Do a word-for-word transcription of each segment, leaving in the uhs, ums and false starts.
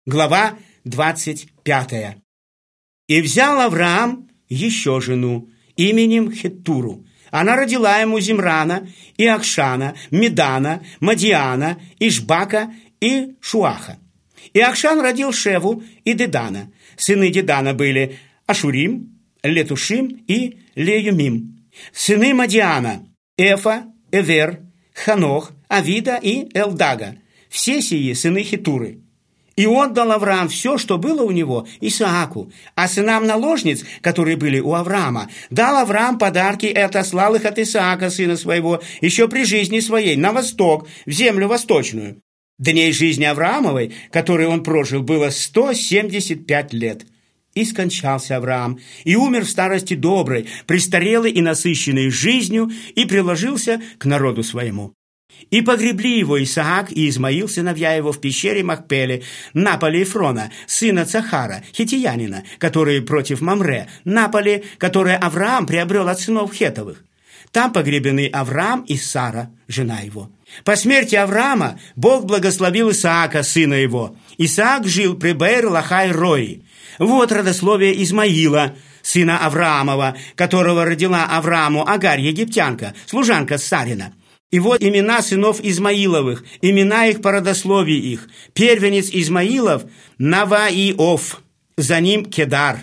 Глава двадцать пятая. «И взял Авраам еще жену именем Хеттуру. Она родила ему Зимрана, и Акшана, Медана, Мадиана, Ишбака и Шуаха. И Акшан родил Шеву и Дедана. Сыны Дедана были Ашурим, Летушим и Леюмим. Сыны Мадиана – Эфа, Эвер, Ханох, Авида и Элдага. Все сии сыны Хеттуры. И отдал Авраам все, что было у него, Исааку, а сынам наложниц, которые были у Авраама, дал Авраам подарки и отослал их от Исаака, сына своего, еще при жизни своей, на восток, в землю восточную. Дней жизни Авраамовой, которые он прожил, было сто семьдесят пять лет. И скончался Авраам, и умер в старости доброй, престарелый и насыщенный жизнью, и приложился к народу своему. И погребли его Исаак и Измаил, сыновья его, в пещере Махпеле, на поле Ефрона, сына Цахара, хитиянина, который против Мамре, на поле, которое Авраам приобрел от сынов Хетовых. Там погребены Авраам и Сара, жена его. По смерти Авраама Бог благословил Исаака, сына его. Исаак жил при Беэр-Лахай-Рои. Вот родословие Измаила, сына Авраамова, которого родила Аврааму Агарь, египтянка, служанка Сарина. И вот имена сынов Измаиловых, имена их по родословии их. Первенец Измаилов – Наваиов, за ним Кедар,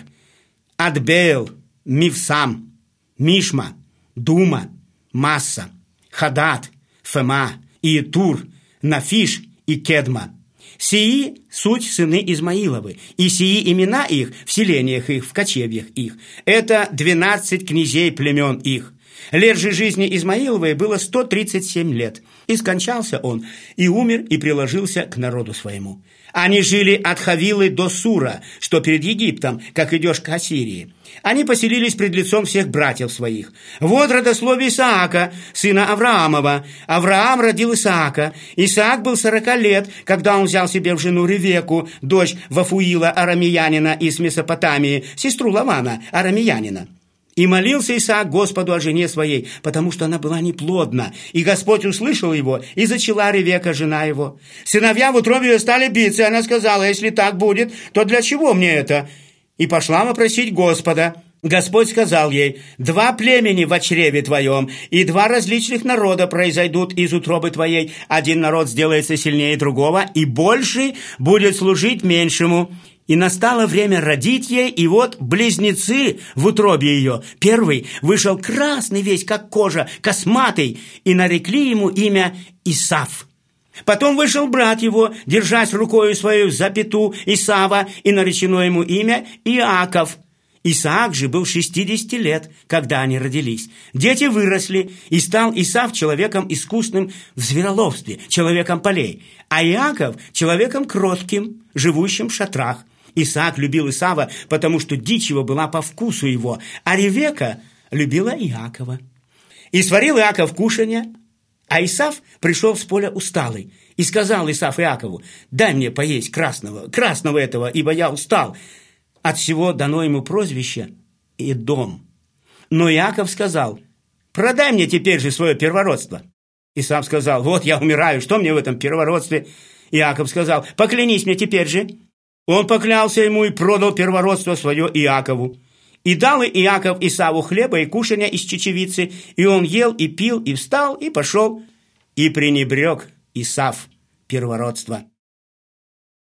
Адбеэл, Мивсам, Мишма, Дума, Масса, Хадат, Фема, Иетур, Нафиш и Кедма. Сии – суть сыны Измаиловы, и сии имена их в селениях их, в кочевьях их. Это двенадцать князей племен их. Лет же жизни Измаиловой было сто тридцать семь лет, и скончался он, и умер, и приложился к народу своему. Они жили от Хавилы до Сура, что перед Египтом, как идешь к Ассирии. Они поселились пред лицом всех братьев своих. Вот родословие Исаака, сына Авраамова. Авраам родил Исаака. Исаак был сорока лет, когда он взял себе в жену Ревеку, дочь Вафуила арамеянина из Месопотамии, сестру Лавана арамеянина. И молился Исаак Господу о жене своей, потому что она была неплодна. И Господь услышал его, и зачала Ревека, жена его. Сыновья в утробе ее стали биться, и она сказала: если так будет, то для чего мне это? И пошла попросить Господа. Господь сказал ей: два племени во чреве твоем, и два различных народа произойдут из утробы твоей. Один народ сделается сильнее другого, и больший будет служить меньшему. И настало время родить ей, и вот близнецы в утробе ее. Первый вышел красный весь, как кожа, косматый, и нарекли ему имя Исав. Потом вышел брат его, держась рукою своей за пяту Исава, и наречено ему имя Иаков. Исаак же был шестидесяти лет, когда они родились. Дети выросли, и стал Исав человеком искусным в звероловстве, человеком полей, а Иаков человеком кротким, живущим в шатрах. Исаак любил Исава, потому что дичь его была по вкусу его, а Ревека любила Иакова. И сварил Иаков кушанье, а Исав пришел с поля усталый, и сказал Исав Иакову: дай мне поесть красного, красного этого, ибо я устал. От всего дано ему прозвище Эдом. Но Иаков сказал: продай мне теперь же свое первородство. Исав сказал: вот я умираю, что мне в этом первородстве? Иаков сказал: поклянись мне теперь же. Он поклялся ему и продал первородство свое Иакову. И дал Иаков Исаву хлеба и кушанья из чечевицы, и он ел и пил, и встал, и пошел, и пренебрег Исав первородство.